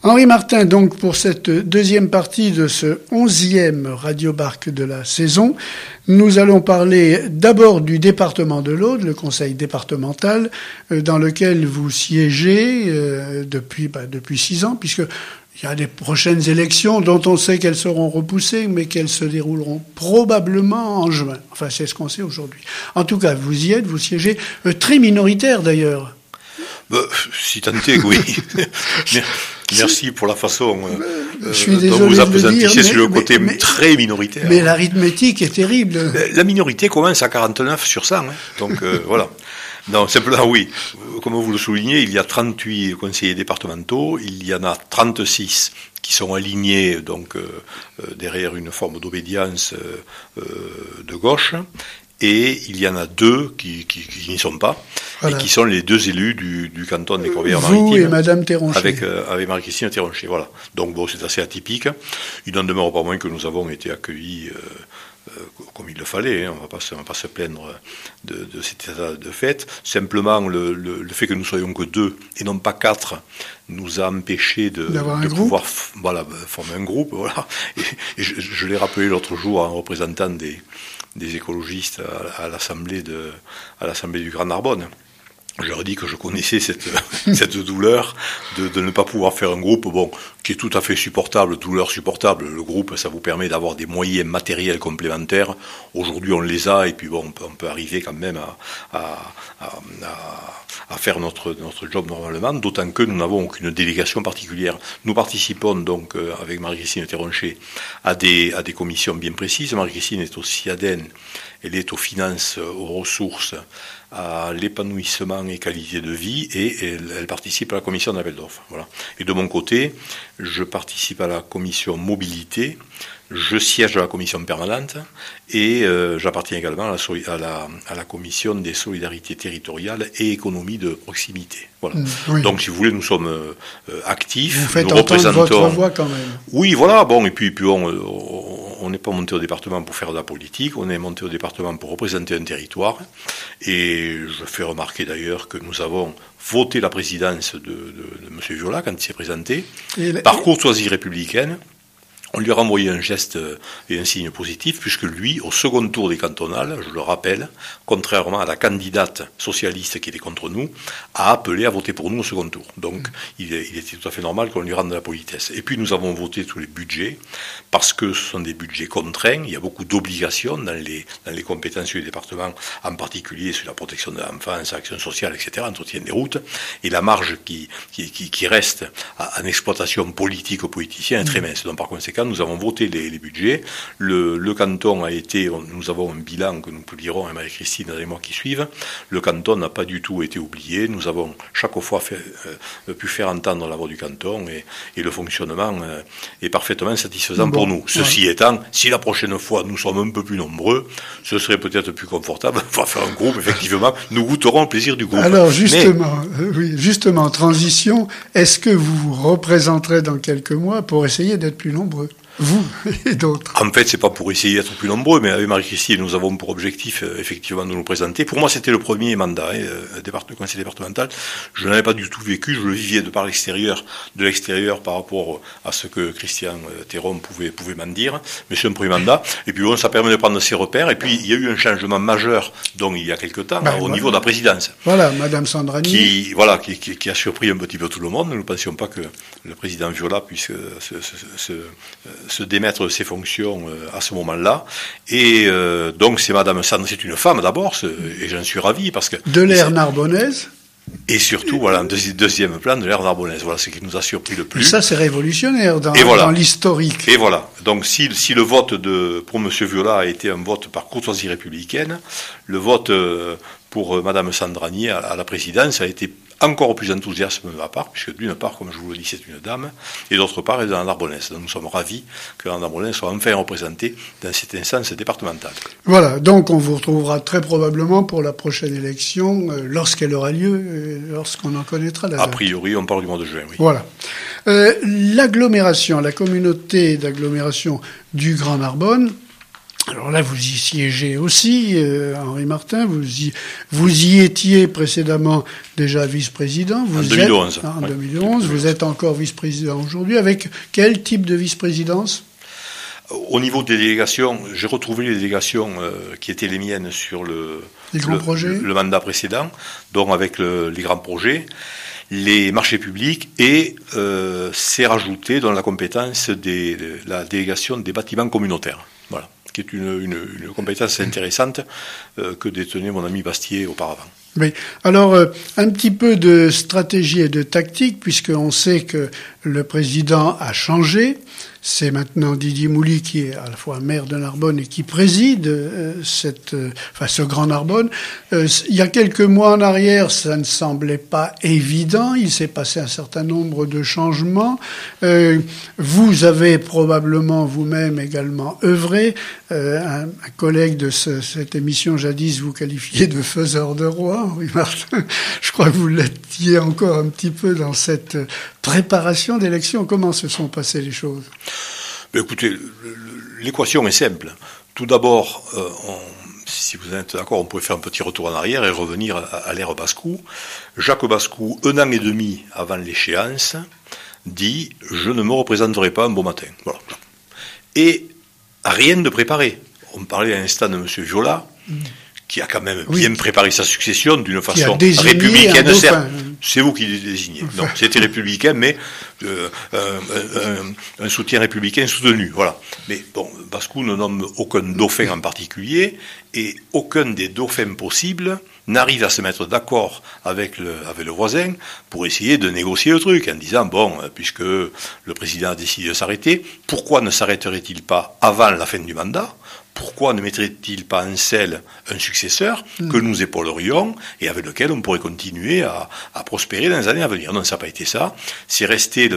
Henri Martin, donc, pour cette deuxième partie de ce 11e Radio-Barque de la saison, nous allons parler d'abord du département de l'Aude, le conseil départemental, dans lequel vous siégez depuis 6 ans, puisque il y a des prochaines élections dont on sait qu'elles seront repoussées, mais qu'elles se dérouleront probablement en juin. Enfin, c'est ce qu'on sait aujourd'hui. En tout cas, vous y êtes, vous siégez, très minoritaire d'ailleurs. Si tant est, oui. Merci pour la façon dont vous appesantissez sur le côté très minoritaire. Mais l'arithmétique est terrible. La minorité commence à 49 sur 100. Donc voilà. Non, simplement oui. Comme vous le soulignez, il y a 38 conseillers départementaux. Il y en a 36 qui sont alignés donc derrière une forme d'obédience de gauche. Et il y en a 2 qui n'y sont pas, voilà. Et qui sont les 2 élus du canton des Corbières-Maritimes. Vous et Madame Théroncher. Avec Marie-Christine Théroncher, voilà. Donc bon, c'est assez atypique. Il n'en demeure pas moins que nous avons été accueillis comme il le fallait. On va pas se plaindre de cet état de fait. Simplement, le fait que nous soyons que 2 et non pas 4 nous a empêché de pouvoir former un groupe. Voilà. Et je l'ai rappelé l'autre jour en représentant des écologistes à l'Assemblée du Grand Narbonne. Je leur ai dit que je connaissais cette douleur de ne pas pouvoir faire un groupe, qui est tout à fait supportable, douleur supportable. Le groupe, ça vous permet d'avoir des moyens matériels complémentaires. Aujourd'hui, on les a, et puis on peut arriver quand même à faire notre job normalement, d'autant que nous n'avons aucune délégation particulière. Nous participons donc avec Marie-Christine Théroncher à des commissions bien précises. Marie-Christine est au CIADEN, elle est aux finances, aux ressources, à l'épanouissement et qualité de vie, et elle participe à la commission d'appel d'offres. Voilà. Et de mon côté, je participe à la commission mobilité, je siège à la commission permanente, et j'appartiens également à la commission des solidarités territoriales et économie de proximité. Voilà. Oui. Donc, si vous voulez, nous sommes actifs. Vous faites entendre votre voix quand même. Oui, voilà. Bon, et puis on n'est pas monté au département pour faire de la politique. On est monté au département pour représenter un territoire. Et je fais remarquer d'ailleurs que nous avons voté la présidence de M. Viola quand il s'est présenté, par courtoisie républicaine. On lui a renvoyé un geste et un signe positif, puisque lui, au second tour des cantonales, je le rappelle, contrairement à la candidate socialiste qui était contre nous, a appelé à voter pour nous au second tour. Donc, il était tout à fait normal qu'on lui rende la politesse. Et puis, nous avons voté tous les budgets, parce que ce sont des budgets contraints. Il y a beaucoup d'obligations dans les compétences du département, en particulier sur la protection de l'enfance, l'action sociale, etc., entretien des routes. Et la marge qui reste en exploitation politique aux politiciens est très mince. Donc, par conséquent, nous avons voté les budgets. Le canton nous avons un bilan que nous publierons avec Marie-Christine dans les mois qui suivent. Le canton n'a pas du tout été oublié. Nous avons chaque fois pu faire entendre la voix du canton, et le fonctionnement est parfaitement satisfaisant pour nous. Ceci étant, si la prochaine fois nous sommes un peu plus nombreux, ce serait peut-être plus confortable de pouvoir faire un groupe. Effectivement, nous goûterons le plaisir du groupe. Alors justement, transition, est-ce que vous vous représenterez dans quelques mois pour essayer d'être plus nombreux ? Vous et d'autres. En fait, c'est pas pour essayer d'être plus nombreux, mais avec Marie-Christine, nous avons pour objectif, effectivement, de nous présenter. Pour moi, c'était le premier mandat, conseil départemental. Je n'avais pas du tout vécu, je le vivais de l'extérieur par rapport à ce que Christian Théron pouvait m'en dire. Mais c'est un premier mandat. Et puis ça permet de prendre ses repères. Et puis, il y a eu un changement majeur, donc il y a quelque temps, au niveau de la présidence. Voilà, Madame Sandrani. Qui a surpris un petit peu tout le monde. Nous ne pensions pas que le président Viola puisse se démettre de ses fonctions à ce moment-là. Et donc c'est Madame Sandre, c'est une femme d'abord, et j'en suis ravi parce que... De l'ère narbonnaise. Et surtout, voilà, un deuxième plan de l'ère narbonnaise. Voilà ce qui nous a surpris le plus. Et ça, c'est révolutionnaire dans l'historique. Et voilà. Donc si le vote pour M. Viola a été un vote par courtoisie républicaine, le vote pour Madame Sandrani à la présidence a été encore plus enthousiasme de ma part, puisque d'une part, comme je vous le dis, c'est une dame, et d'autre part, elle est dans la Narbonnaise. Donc nous sommes ravis que la Narbonnaise soit enfin représentée dans cette instance départementale. Voilà, donc on vous retrouvera très probablement pour la prochaine élection, lorsqu'elle aura lieu, lorsqu'on en connaîtra la date. A priori, on parle du mois de juin, oui. Voilà. L'agglomération, la communauté d'agglomération du Grand Narbonne, Alors là, vous y siégez aussi, Henri Martin. Vous y étiez précédemment déjà vice-président. En 2011. En 2011. Vous êtes encore vice-président aujourd'hui. Avec quel type de vice-présidence ? Au niveau des délégations, j'ai retrouvé les délégations qui étaient les miennes sur le mandat précédent, donc avec les grands projets, les marchés publics, et c'est rajouté dans la compétence de la délégation des bâtiments communautaires. Voilà, qui est une compétence intéressante que détenait mon ami Bastier auparavant. Oui. Alors, un petit peu de stratégie et de tactique, puisqu'on sait que le président a changé. C'est maintenant Didier Mouly qui est à la fois maire de Narbonne et qui préside ce Grand Narbonne. Il y a quelques mois en arrière, ça ne semblait pas évident. Il s'est passé un certain nombre de changements. Vous avez probablement vous-même également œuvré. Un collègue de cette émission jadis vous qualifiait de faiseur de roi, Henri Martin. Je crois que vous l'étiez encore un petit peu dans cette préparation d'élection. Comment se sont passées les choses ? Écoutez, l'équation est simple. Tout d'abord, si vous êtes d'accord, on pourrait faire un petit retour en arrière et revenir à l'ère Baskout. Jacques Baskout, 1 an et demi avant l'échéance, dit « Je ne me représenterai pas un beau matin ». Voilà. Et rien de préparé. On parlait à l'instant de M. Viola, qui a quand même bien préparé sa succession d'une façon républicaine. C'est vous qui le désignez. Non, c'était républicain, mais un soutien républicain soutenu. Voilà. Mais bon, Baskout ne nomme aucun dauphin en particulier, et aucun des dauphins possibles n'arrive à se mettre d'accord avec le voisin pour essayer de négocier le truc, en disant, bon, puisque le président a décidé de s'arrêter, pourquoi ne s'arrêterait-il pas avant la fin du mandat ? Pourquoi ne mettrait-il pas en selle un successeur que nous épaulerions et avec lequel on pourrait continuer à prospérer dans les années à venir ? Non, ça n'a pas été ça. C'est resté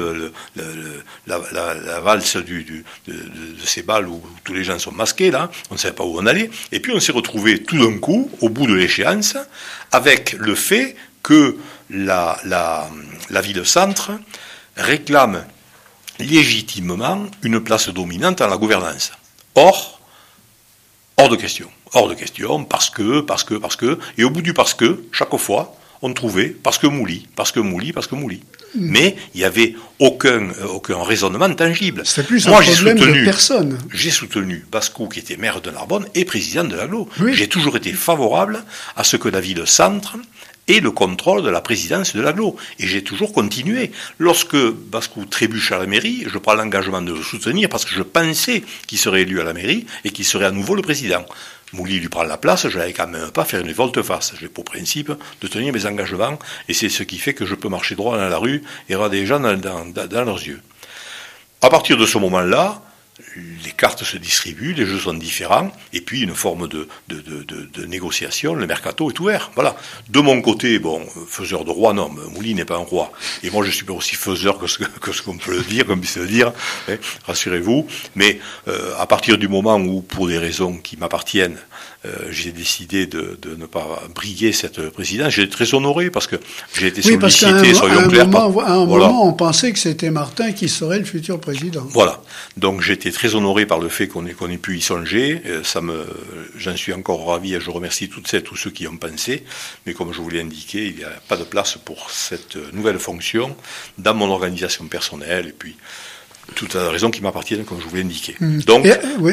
la valse de ces balles où tous les gens sont masqués, là. On ne savait pas où on allait. Et puis on s'est retrouvé tout d'un coup, au bout de l'échéance, avec le fait que la ville-centre réclame légitimement une place dominante dans la gouvernance. Hors de question, parce que, et au bout du parce que, chaque fois, on trouvait parce que Mouly. Mais il n'y avait aucun raisonnement tangible. C'est plus un problème de personne. J'ai soutenu Baskout, qui était maire de Narbonne et président de l'agglo. Oui. J'ai toujours été favorable à ce que la ville-centre ait le contrôle de la présidence de l'agglo. Et j'ai toujours continué. Lorsque Baskout trébuche à la mairie, je prends l'engagement de le soutenir parce que je pensais qu'il serait élu à la mairie et qu'il serait à nouveau le président. Mouly lui prend la place, je n'allais quand même pas faire une volte-face. J'ai pour principe de tenir mes engagements, et c'est ce qui fait que je peux marcher droit dans la rue et regarder les gens dans leurs yeux. À partir de ce moment-là, les cartes se distribuent, les jeux sont différents, et puis une forme de négociation, le mercato est ouvert. Voilà. De mon côté, bon, faiseur de roi, non, Mouly n'est pas un roi. Et moi, je suis pas aussi faiseur que ce qu'on peut le dire, comme il se le dire, hein, rassurez-vous. Mais à partir du moment où, pour des raisons qui m'appartiennent, j'ai décidé de ne pas briguer cette présidence, j'ai été très honoré parce que j'ai été sollicité, soyons clairs. À un moment, on pensait que c'était Martin qui serait le futur président. Voilà. Donc j'étais très honoré par le fait qu'on ait pu y songer. J'en suis encore ravi et je remercie tous ceux qui y ont pensé. Mais comme je vous l'ai indiqué, il n'y a pas de place pour cette nouvelle fonction dans mon organisation personnelle et puis toutes les raisons qui m'appartiennent, comme je vous l'ai indiqué. Donc,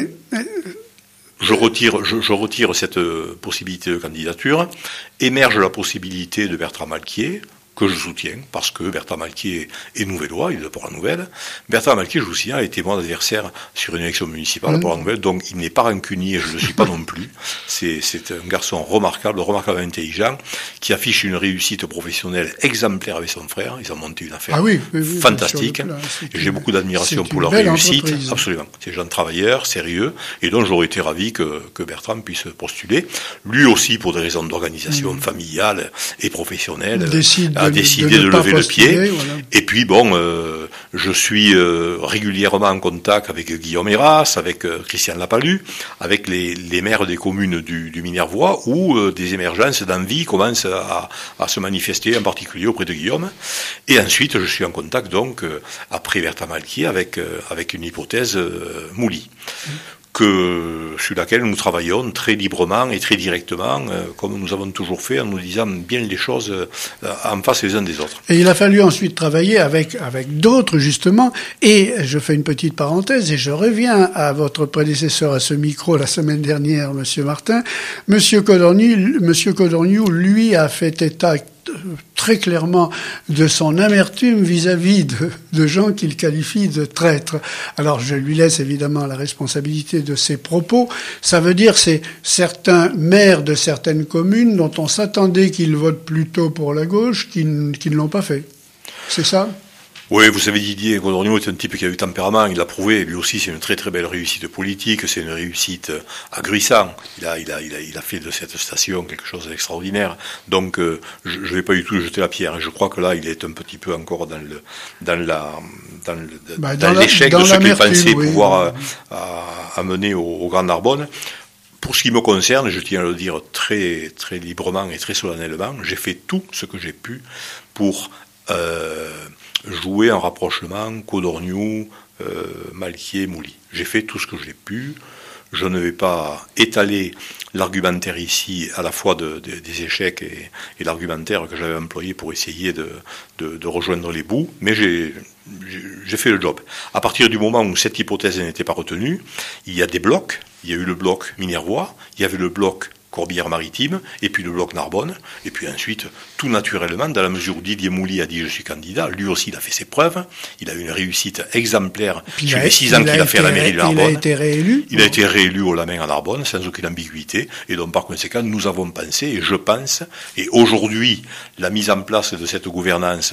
je retire cette possibilité de candidature. Émerge la possibilité de Bertrand Malquier, que je soutiens, parce que Bertrand Malquier est nouvellois, il est de Port-la-Nouvelle. Bertrand Malquier, je vous signale, a été mon adversaire sur une élection municipale à Port-la-Nouvelle, donc il n'est pas rancunier, je ne le suis pas non plus. C'est un garçon remarquablement intelligent, qui affiche une réussite professionnelle exemplaire avec son frère. Ils ont monté une affaire fantastique. Et j'ai beaucoup d'admiration pour leur réussite. Entreprise. Absolument. C'est des gens travailleurs, sérieux, et donc j'aurais été ravi que Bertrand puisse postuler. Lui aussi, pour des raisons d'organisation familiale et professionnelle, a décidé de lever le pied. Voilà. Et puis bon, je suis régulièrement en contact avec Guillaume Héras, avec Christian Lapalu, avec les maires des communes du Minervois, où des émergences d'envie commencent à se manifester, en particulier auprès de Guillaume. Et ensuite, je suis en contact donc après Bertrand Malquier avec une hypothèse Mouly. sur laquelle nous travaillons très librement et très directement, comme nous avons toujours fait, en nous disant bien les choses en face les uns des autres. Et il a fallu ensuite travailler avec d'autres, justement, et je fais une petite parenthèse, et je reviens à votre prédécesseur à ce micro la semaine dernière, Monsieur Martin. Monsieur Codorniou, lui, a fait état très clairement de son amertume vis-à-vis de gens qu'il qualifie de traîtres. Alors je lui laisse évidemment la responsabilité de ses propos. Ça veut dire c'est certains maires de certaines communes dont on s'attendait qu'ils votent plutôt pour la gauche qui ne l'ont pas fait. C'est ça ? Oui, vous savez, Didier Codorniou est un type qui a du tempérament, il l'a prouvé, lui aussi c'est une très très belle réussite politique, c'est une réussite ahurissante. Il a fait de cette station quelque chose d'extraordinaire. Donc je vais pas du tout jeter la pierre. Je crois que là il est un petit peu encore dans l'échec de ce qu'il pensait pouvoir amener au Grand Narbonne. Pour ce qui me concerne, je tiens à le dire très très librement et très solennellement, j'ai fait tout ce que j'ai pu pour jouer un rapprochement Codorniou, Malquier, Mouly. J'ai fait tout ce que j'ai pu. Je ne vais pas étaler l'argumentaire ici, à la fois des échecs et l'argumentaire que j'avais employé pour essayer de rejoindre les bouts, mais j'ai fait le job. À partir du moment où cette hypothèse n'était pas retenue, il y a des blocs. Il y a eu le bloc Minervois, il y avait le bloc Corbières-Maritime, et puis le bloc Narbonne, et puis ensuite, tout naturellement, dans la mesure où Didier Mouly a dit « je suis candidat », lui aussi il a fait ses preuves, il a eu une réussite exemplaire sur les 6 ans qu'il a fait à la mairie de Narbonne. Il a été réélu. Il a été réélu au Lamin à Narbonne, sans aucune ambiguïté, et donc par conséquent, nous avons pensé, et je pense, et aujourd'hui, la mise en place de cette gouvernance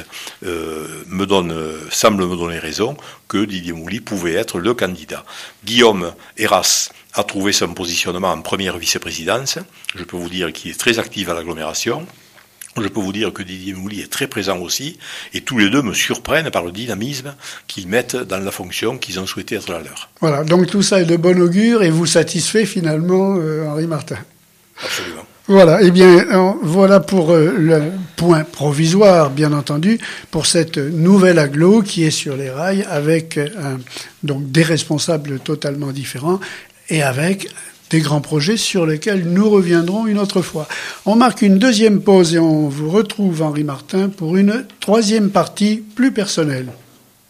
semble me donner raison, que Didier Mouly pouvait être le candidat. Guillaume Herras a trouvé son positionnement en première vice-présidence. Je peux vous dire qu'il est très actif à l'agglomération. Je peux vous dire que Didier Mouly est très présent aussi. Et tous les deux me surprennent par le dynamisme qu'ils mettent dans la fonction qu'ils ont souhaité être la leur. Voilà, donc tout ça est de bon augure et vous satisfait finalement, Henri Martin. Absolument. Voilà, eh bien, voilà pour le point provisoire, bien entendu, pour cette nouvelle agglo qui est sur les rails avec donc des responsables totalement différents et avec des grands projets sur lesquels nous reviendrons une autre fois. On marque une deuxième pause et on vous retrouve, Henri Martin, pour une troisième partie plus personnelle.